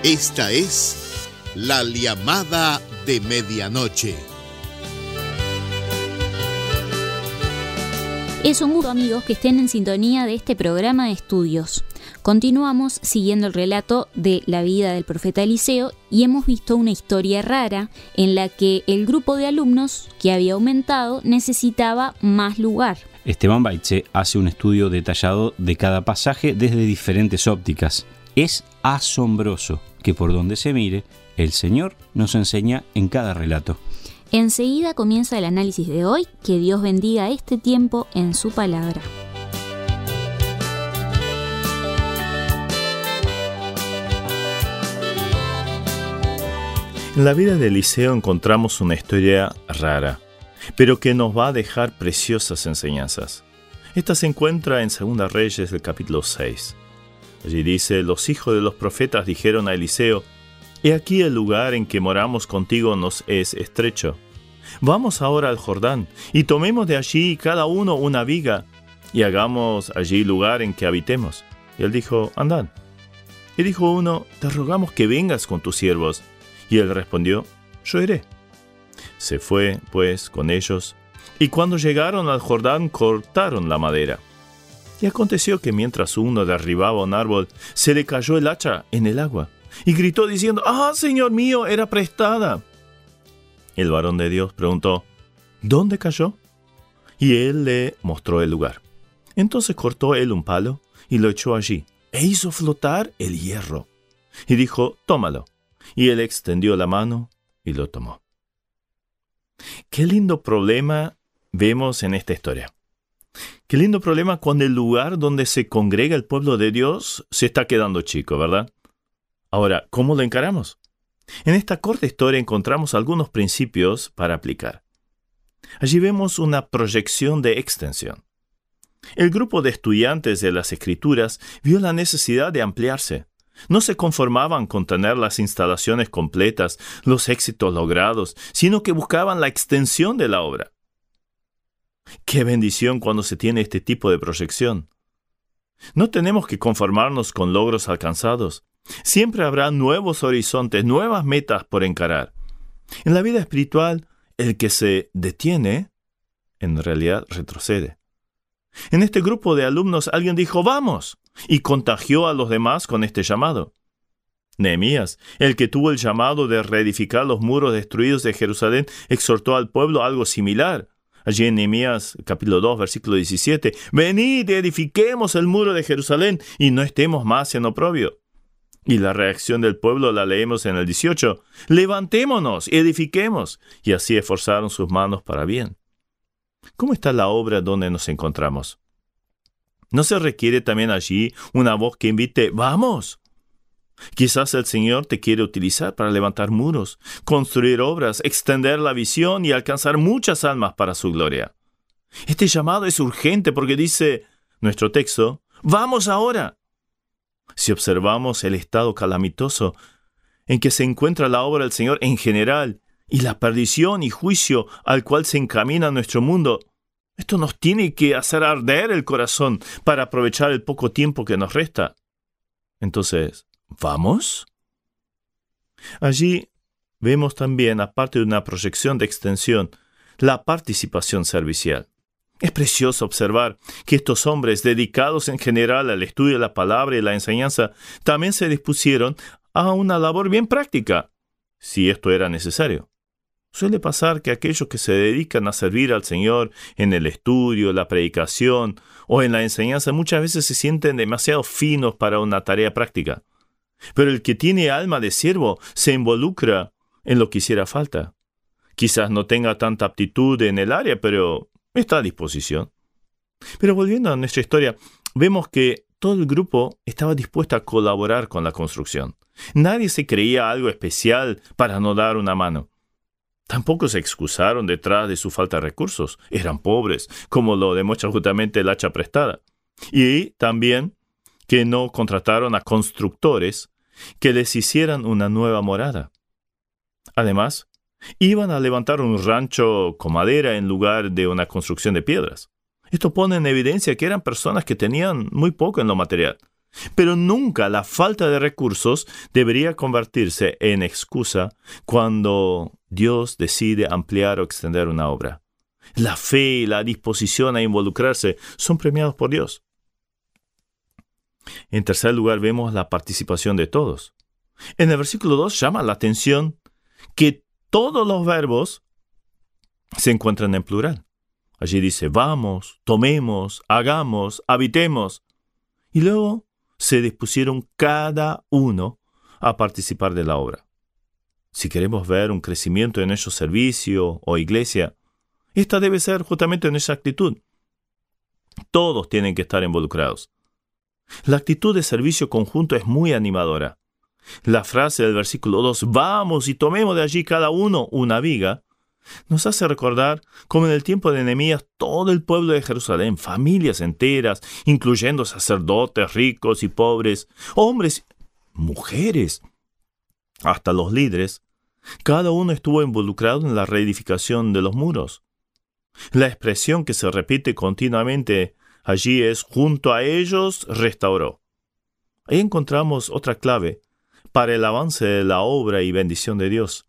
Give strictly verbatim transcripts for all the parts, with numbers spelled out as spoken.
Esta es la llamada de medianoche. Es un gusto, amigos, que estén en sintonía de este programa de estudios. Continuamos siguiendo el relato de la vida del profeta Eliseo y hemos visto una historia rara en la que el grupo de alumnos, que había aumentado, necesitaba más lugar. Esteban Baitze hace un estudio detallado de cada pasaje desde diferentes ópticas. Es asombroso que por donde se mire, el Señor nos enseña en cada relato. Enseguida comienza el análisis de hoy. Que Dios bendiga este tiempo en su palabra. En la vida de Eliseo encontramos una historia rara, pero que nos va a dejar preciosas enseñanzas. Esta se encuentra en Segunda Reyes, del capítulo seis. Allí dice: los hijos de los profetas dijeron a Eliseo: he aquí el lugar en que moramos contigo nos es estrecho. Vamos ahora al Jordán, y tomemos de allí cada uno una viga, y hagamos allí lugar en que habitemos. Y él dijo: andad. Y dijo uno: te rogamos que vengas con tus siervos. Y él respondió: yo iré. Se fue, pues, con ellos, y cuando llegaron al Jordán, cortaron la madera. Y aconteció que mientras uno derribaba un árbol, se le cayó el hacha en el agua, y gritó diciendo: ¡ah, Señor mío, era prestada! El varón de Dios preguntó: ¿dónde cayó? Y él le mostró el lugar. Entonces cortó él un palo y lo echó allí, e hizo flotar el hierro. Y dijo: tómalo. Y él extendió la mano y lo tomó. Qué lindo problema vemos en esta historia. Qué lindo problema cuando el lugar donde se congrega el pueblo de Dios se está quedando chico, ¿verdad? Ahora, ¿cómo lo encaramos? En esta corta historia encontramos algunos principios para aplicar. Allí vemos una proyección de extensión. El grupo de estudiantes de las Escrituras vio la necesidad de ampliarse. No se conformaban con tener las instalaciones completas, los éxitos logrados, sino que buscaban la extensión de la obra. ¡Qué bendición cuando se tiene este tipo de proyección! No tenemos que conformarnos con logros alcanzados. Siempre habrá nuevos horizontes, nuevas metas por encarar. En la vida espiritual, el que se detiene, en realidad retrocede. En este grupo de alumnos alguien dijo: ¡vamos!, y contagió a los demás con este llamado. Nehemías, el que tuvo el llamado de reedificar los muros destruidos de Jerusalén, exhortó al pueblo algo similar. Allí en Nehemías, capítulo dos, versículo diecisiete, «venid, edifiquemos el muro de Jerusalén, y no estemos más en oprobio». Y la reacción del pueblo la leemos en el dieciocho, «levantémonos, edifiquemos», y así esforzaron sus manos para bien. ¿Cómo está la obra donde nos encontramos? ¿No se requiere también allí una voz que invite: ¡vamos! Quizás el Señor te quiere utilizar para levantar muros, construir obras, extender la visión y alcanzar muchas almas para su gloria. Este llamado es urgente porque dice nuestro texto: ¡vamos ahora! Si observamos el estado calamitoso en que se encuentra la obra del Señor en general y la perdición y juicio al cual se encamina nuestro mundo, esto nos tiene que hacer arder el corazón para aprovechar el poco tiempo que nos resta. Entonces, ¿vamos? Allí vemos también, aparte de una proyección de extensión, la participación servicial. Es precioso observar que estos hombres, dedicados en general al estudio de la palabra y la enseñanza, también se dispusieron a una labor bien práctica, si esto era necesario. Suele pasar que aquellos que se dedican a servir al Señor en el estudio, la predicación o en la enseñanza muchas veces se sienten demasiado finos para una tarea práctica. Pero el que tiene alma de siervo se involucra en lo que hiciera falta. Quizás no tenga tanta aptitud en el área, pero está a disposición. Pero volviendo a nuestra historia, vemos que todo el grupo estaba dispuesto a colaborar con la construcción. Nadie se creía algo especial para no dar una mano. Tampoco se excusaron detrás de su falta de recursos. Eran pobres, como lo demuestra justamente el hacha prestada. Y también que no contrataron a constructores que les hicieran una nueva morada. Además, iban a levantar un rancho con madera en lugar de una construcción de piedras. Esto pone en evidencia que eran personas que tenían muy poco en lo material. Pero nunca la falta de recursos debería convertirse en excusa cuando Dios decide ampliar o extender una obra. La fe y la disposición a involucrarse son premiados por Dios. En tercer lugar, vemos la participación de todos. En el versículo dos llama la atención que todos los verbos se encuentran en plural. Allí dice, vamos, tomemos, hagamos, habitemos. Y luego se dispusieron cada uno a participar de la obra. Si queremos ver un crecimiento en nuestro servicio o iglesia, esta debe ser justamente en esa actitud. Todos tienen que estar involucrados. La actitud de servicio conjunto es muy animadora. La frase del versículo dos, vamos y tomemos de allí cada uno una viga, nos hace recordar cómo en el tiempo de Nehemías todo el pueblo de Jerusalén, familias enteras, incluyendo sacerdotes ricos y pobres, hombres, mujeres, hasta los líderes, cada uno estuvo involucrado en la reedificación de los muros. La expresión que se repite continuamente allí es, junto a ellos restauró. Ahí encontramos otra clave para el avance de la obra y bendición de Dios: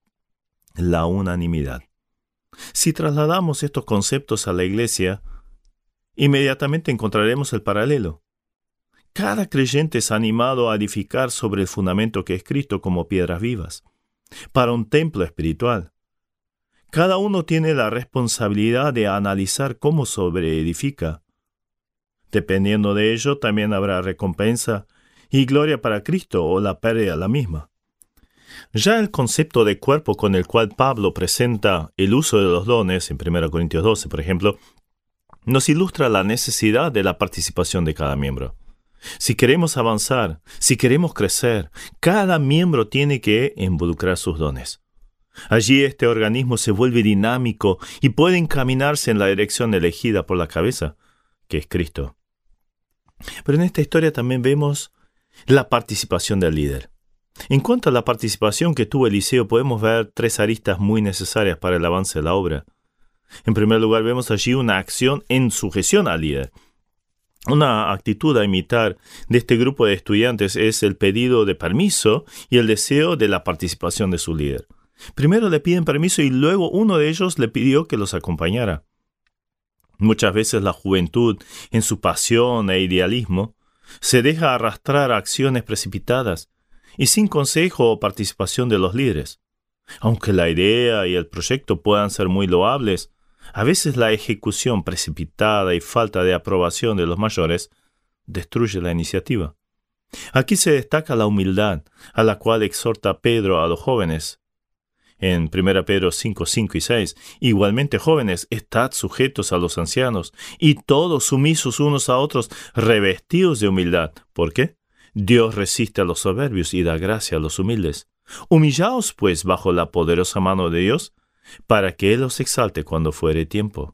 la unanimidad. Si trasladamos estos conceptos a la iglesia, inmediatamente encontraremos el paralelo. Cada creyente es animado a edificar sobre el fundamento que es Cristo como piedras vivas, para un templo espiritual. Cada uno tiene la responsabilidad de analizar cómo sobreedifica. Dependiendo de ello, también habrá recompensa y gloria para Cristo o la pérdida la misma. Ya el concepto de cuerpo con el cual Pablo presenta el uso de los dones, en primera Corintios doce, por ejemplo, nos ilustra la necesidad de la participación de cada miembro. Si queremos avanzar, si queremos crecer, cada miembro tiene que involucrar sus dones. Allí este organismo se vuelve dinámico y puede encaminarse en la dirección elegida por la cabeza, que es Cristo. Pero en esta historia también vemos la participación del líder. En cuanto a la participación que tuvo Eliseo, podemos ver tres aristas muy necesarias para el avance de la obra. En primer lugar, vemos allí una acción en sujeción al líder. Una actitud a imitar de este grupo de estudiantes es el pedido de permiso y el deseo de la participación de su líder. Primero le piden permiso y luego uno de ellos le pidió que los acompañara. Muchas veces la juventud, en su pasión e idealismo, se deja arrastrar a acciones precipitadas y sin consejo o participación de los líderes. Aunque la idea y el proyecto puedan ser muy loables, a veces la ejecución precipitada y falta de aprobación de los mayores destruye la iniciativa. Aquí se destaca la humildad a la cual exhorta Pedro a los jóvenes. En primera Pedro cinco, cinco y seis, igualmente jóvenes, estad sujetos a los ancianos, y todos sumisos unos a otros, revestidos de humildad. ¿Por qué? Dios resiste a los soberbios y da gracia a los humildes. Humillaos, pues, bajo la poderosa mano de Dios, para que Él os exalte cuando fuere tiempo.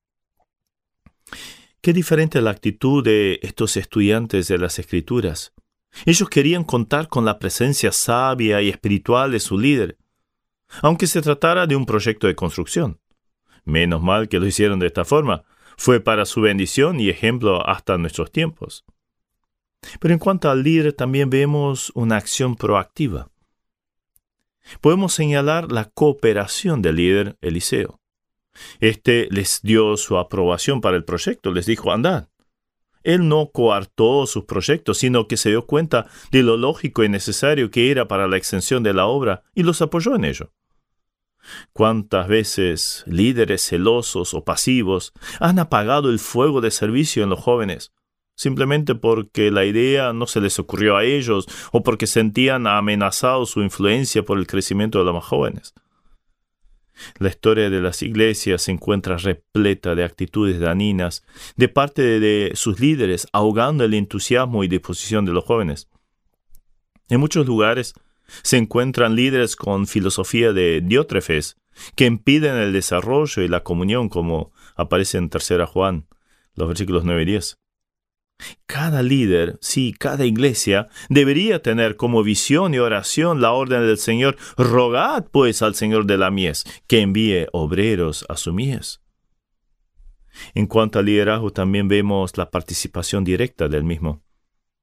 Qué diferente la actitud de estos estudiantes de las Escrituras. Ellos querían contar con la presencia sabia y espiritual de su líder, aunque se tratara de un proyecto de construcción. Menos mal que lo hicieron de esta forma. Fue para su bendición y ejemplo hasta nuestros tiempos. Pero en cuanto al líder, también vemos una acción proactiva. Podemos señalar la cooperación del líder Eliseo. Este les dio su aprobación para el proyecto, les dijo, andad. Él no coartó sus proyectos, sino que se dio cuenta de lo lógico y necesario que era para la extensión de la obra y los apoyó en ello. ¿Cuántas veces líderes celosos o pasivos han apagado el fuego de servicio en los jóvenes, simplemente porque la idea no se les ocurrió a ellos o porque sentían amenazado su influencia por el crecimiento de los más jóvenes? La historia de las iglesias se encuentra repleta de actitudes dañinas de parte de sus líderes, ahogando el entusiasmo y disposición de los jóvenes. En muchos lugares se encuentran líderes con filosofía de Diótrefes que impiden el desarrollo y la comunión, como aparece en tercera Juan, los versículos nueve y diez. Cada líder, sí, cada iglesia, debería tener como visión y oración la orden del Señor: rogad pues al Señor de la mies que envíe obreros a su mies. En cuanto al liderazgo, también vemos la participación directa del mismo.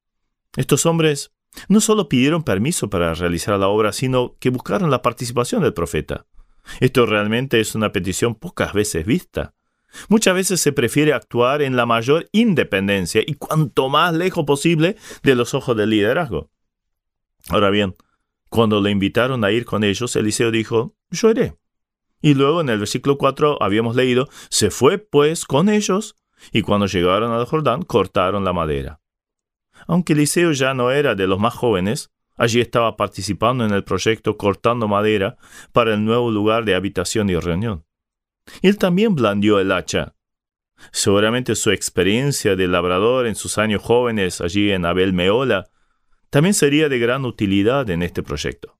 Estos hombres no solo pidieron permiso para realizar la obra, sino que buscaron la participación del profeta. Esto realmente es una petición pocas veces vista. Muchas veces se prefiere actuar en la mayor independencia y cuanto más lejos posible de los ojos del liderazgo. Ahora bien, cuando le invitaron a ir con ellos, Eliseo dijo, yo iré. Y luego en el versículo cuatro habíamos leído, se fue pues con ellos y cuando llegaron al Jordán cortaron la madera. Aunque Eliseo ya no era de los más jóvenes, allí estaba participando en el proyecto cortando madera para el nuevo lugar de habitación y reunión. Él también blandió el hacha. Seguramente su experiencia de labrador en sus años jóvenes allí en Abel Mehola también sería de gran utilidad en este proyecto.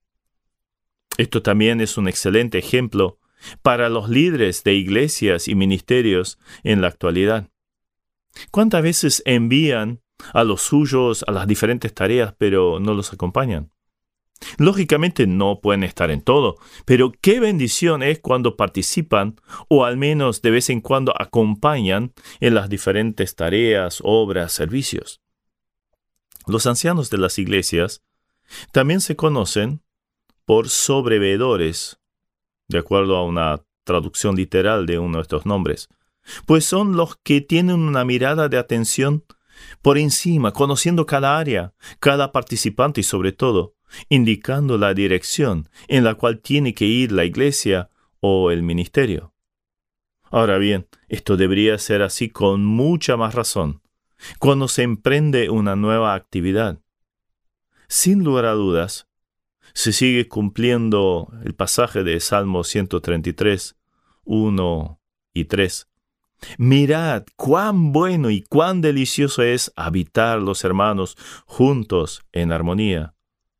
Esto también es un excelente ejemplo para los líderes de iglesias y ministerios en la actualidad. ¿Cuántas veces envían a los suyos a las diferentes tareas, pero no los acompañan? Lógicamente no pueden estar en todo, pero qué bendición es cuando participan o al menos de vez en cuando acompañan en las diferentes tareas, obras, servicios. Los ancianos de las iglesias también se conocen por sobreveedores, de acuerdo a una traducción literal de uno de estos nombres, pues son los que tienen una mirada de atención por encima, conociendo cada área, cada participante y sobre todo, indicando la dirección en la cual tiene que ir la iglesia o el ministerio. Ahora bien, esto debería ser así con mucha más razón cuando se emprende una nueva actividad. Sin lugar a dudas, se sigue cumpliendo el pasaje de Salmo ciento treinta y tres, uno y tres. Mirad cuán bueno y cuán delicioso es habitar los hermanos juntos en armonía.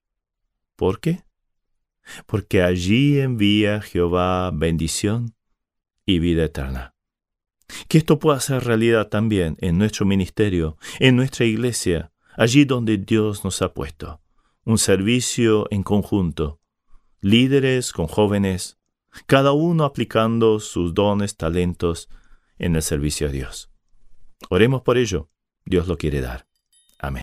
¿Por qué? Porque allí envía Jehová bendición y vida eterna. Que esto pueda ser realidad también en nuestro ministerio, en nuestra iglesia, allí donde Dios nos ha puesto. Un servicio en conjunto, líderes con jóvenes, cada uno aplicando sus dones, talentos en el servicio a Dios. Oremos por ello, Dios lo quiere dar. Amén.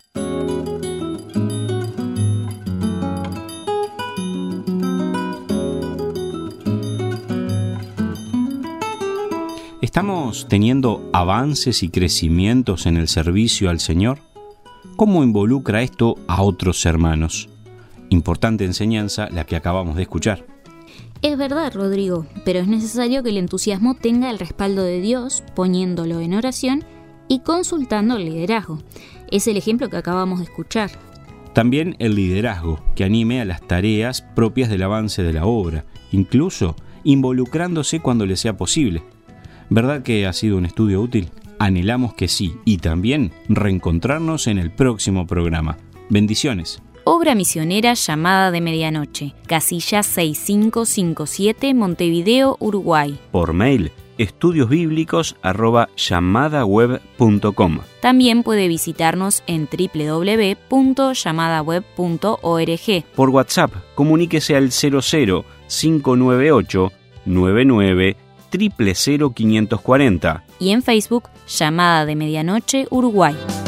¿Estamos teniendo avances y crecimientos en el servicio al Señor? ¿Cómo involucra esto a otros hermanos? Importante enseñanza la que acabamos de escuchar. Es verdad, Rodrigo, pero es necesario que el entusiasmo tenga el respaldo de Dios, poniéndolo en oración y consultando el liderazgo. Es el ejemplo que acabamos de escuchar. También el liderazgo, que anime a las tareas propias del avance de la obra, incluso involucrándose cuando le sea posible. ¿Verdad que ha sido un estudio útil? Anhelamos que sí, y también reencontrarnos en el próximo programa. Bendiciones. Obra misionera Llamada de Medianoche, casilla seis cinco cinco siete, Montevideo, Uruguay. Por mail, estudiosbíblicos arroba llamadaweb punto com. También puede visitarnos en doble u doble u doble u punto llamadaweb punto org. Por WhatsApp, comuníquese al cero cero cinco nueve ocho nueve nueve cero cero cero cinco cuatro cero. Y en Facebook, Llamada de Medianoche, Uruguay.